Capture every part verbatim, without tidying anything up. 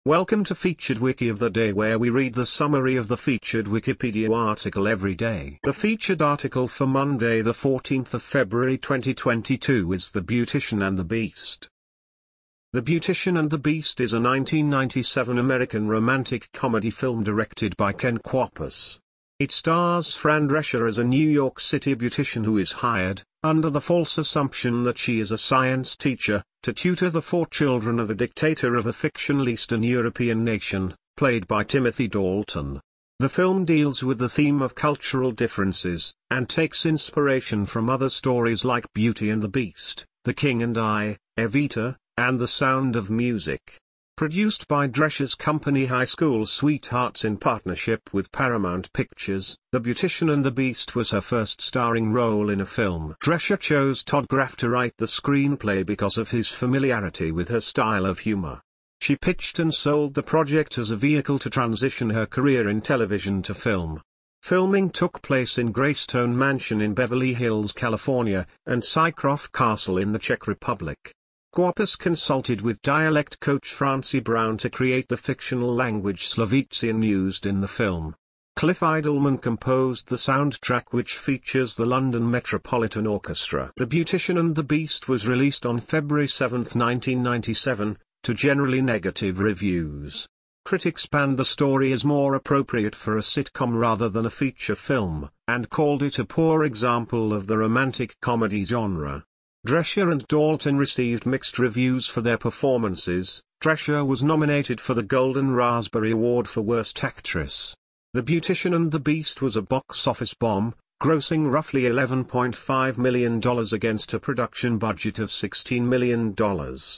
Welcome to Featured Wiki of the Day, where we read the summary of the featured Wikipedia article every day. The featured article for Monday the fourteenth of February twenty twenty-two is The Beautician and the Beast. The Beautician and the Beast is a nineteen ninety-seven American romantic comedy film directed by Ken Kwapis. It stars Fran Drescher as a New York City beautician who is hired, under the false assumption that she is a science teacher, to tutor the four children of a dictator of a fictional Eastern European nation, played by Timothy Dalton. The film deals with the theme of cultural differences, and takes inspiration from other stories like Beauty and the Beast, The King and I, Evita, and The Sound of Music. Produced by Drescher's company High School Sweethearts in partnership with Paramount Pictures, The Beautician and the Beast was her first starring role in a film. Drescher chose Todd Graff to write the screenplay because of his familiarity with her style of humor. She pitched and sold the project as a vehicle to transition her career in television to film. Filming took place in Greystone Mansion in Beverly Hills, California, and Sychrov Castle in the Czech Republic. Kwapis consulted with dialect coach Francie Brown to create the fictional language Slovetian used in the film. Cliff Idleman composed the soundtrack, which features the London Metropolitan Orchestra. The Beautician and the Beast was released on February seventh nineteen ninety-seven, to generally negative reviews. Critics panned the story as more appropriate for a sitcom rather than a feature film, and called it a poor example of the romantic comedy genre. Drescher and Dalton received mixed reviews for their performances. Drescher was nominated for the Golden Raspberry Award for Worst Actress. The Beautician and the Beast was a box office bomb, grossing roughly eleven point five million dollars against a production budget of sixteen million dollars.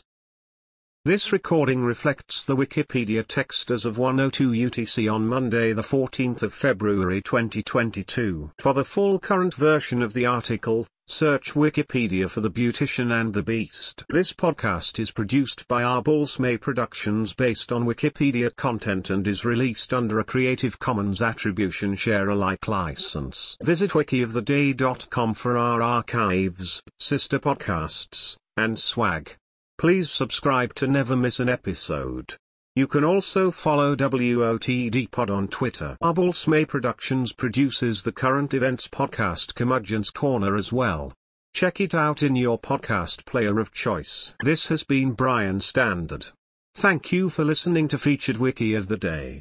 This recording reflects the Wikipedia text as of one oh two U T C on Monday the fourteenth of February twenty twenty-two. For the full current version of the article, search Wikipedia for The Beautician and the Beast. This podcast is produced by Arbals May Productions based on Wikipedia content and is released under a Creative Commons Attribution Share Alike license. Visit wiki of the day dot com for our archives, sister podcasts, and swag. Please subscribe to never miss an episode. You can also follow W O T D Pod on Twitter. Arbals May Productions produces the current events podcast Curmudgeon's Corner as well. Check it out in your podcast player of choice. This has been Brian Standard. Thank you for listening to Featured Wiki of the Day.